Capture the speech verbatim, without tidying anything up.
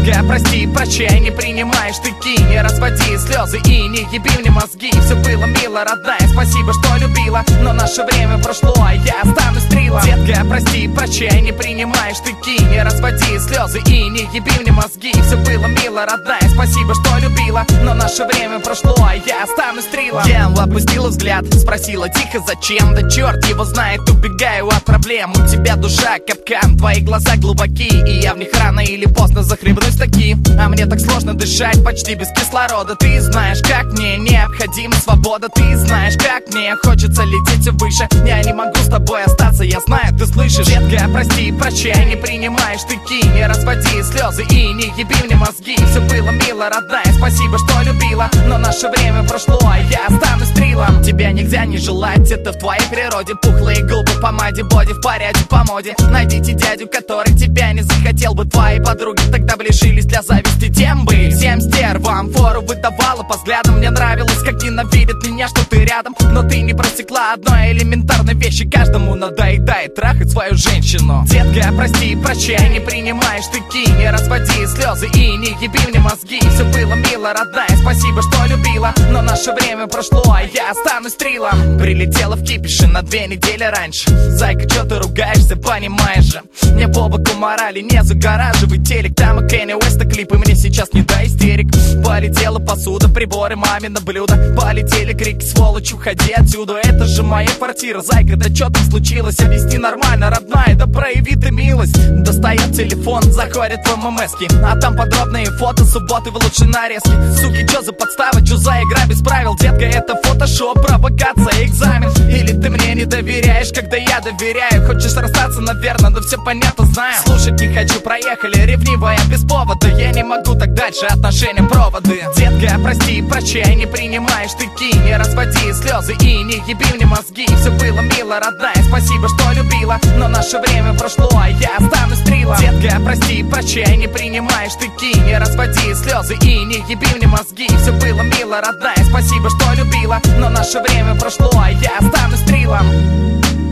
Детка, прости, прощай, не принимай штыки, не разводи слезы и не еби мне мозги. Все было мило, родная, спасибо, что любила, но наше время прошло, а я останусь стрелом. Детка, прости, прощай, не принимай штыки, не разводи слезы и не еби мне мозги. Все было мило, родная, спасибо, что любила, но наше время прошло, а я останусь стрелом. Я опустила взгляд, спросила тихо, зачем? Да черт его знает, убегаю от проблем. У тебя душа капкан, твои глаза глубоки, и я в них рано или поздно захлебнусь таки. А мне так сложно дышать, почти без кислорода. Ты знаешь, как мне необходима свобода. Ты знаешь, как мне хочется лететь все выше. Я не могу с тобой остаться, я знаю, ты слышишь. Детка, прости, прощай, не принимай штыки, не разводи слезы и не еби мне мозги. Все было мило, родная, спасибо, что любила, но наше время прошло, а я останусь стрелом. Тебя нельзя не желать, это в твоей природе. Пухлые губы в помаде, боди в порядке, по моде. Найдите дядю, который тебя не захотел бы. Твои подруги тогда бы лишились для зависти тем бы. Всем стервам фору выдавала по взглядам. Мне нравилось, как ненавидят меня, что ты рядом, но ты не просекла одной элементарной вещи. Каждому надоедает трахать свою женщину. Детка, прости, прощай, не принимай штыки, не разводи слезы и не еби мне мозги. Все было мило, родная, спасибо, что любила, но наше время прошло, а я останусь стрелом. Прилетела в Кипище на две недели раньше. Зайка, чё ты ругаешься, понимаешь же? Мне по боку морали не загораживай телек. Там и Кенни Уэста клипы, мне сейчас не до истерик. Полетела посуда, приборы, мамино блюдо. Полетели крики, сволочь, уходи отсюда. Это же моя квартира, зайка, да чё там случилось? Объясни нормально, родная, да прояви ты милость. Достает телефон, заходит в ММСки, а там подробные фото субботы в лучшей нарезке. Суки, чё за подстава, чё за игра без правил? Детка, это фотошоп, провокация, экзамен. Или ты мне не доверяешь, когда я доверяю? Хочешь расстаться, наверное, да все понятно, знаю. Слушать не хочу, проехали, ревнивая без повода. Я не могу так дальше, отношения проводы. Детка, прости, прощай, не принимай штыки, не разводи слезы и не еби мне мозги. Все было мило, родная, спасибо, что любила, но наше время прошло, а я останусь стрелом. Детка, прости, прощай, не принимай штыки, не разводи слезы и не еби мне мозги. Все было мило, родная, спасибо, что любила, но наше время прошло, а я останусь стрелом.